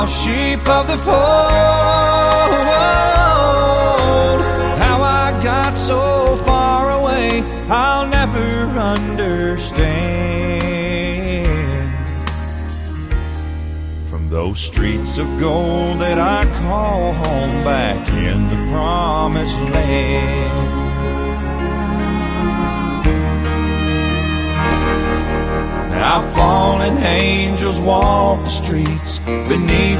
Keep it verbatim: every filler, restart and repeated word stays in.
sheep of the fold. How I got so far away, I'll never understand. From those streets of gold that I call home back in the promised land. Now fallen angels walk the streets beneath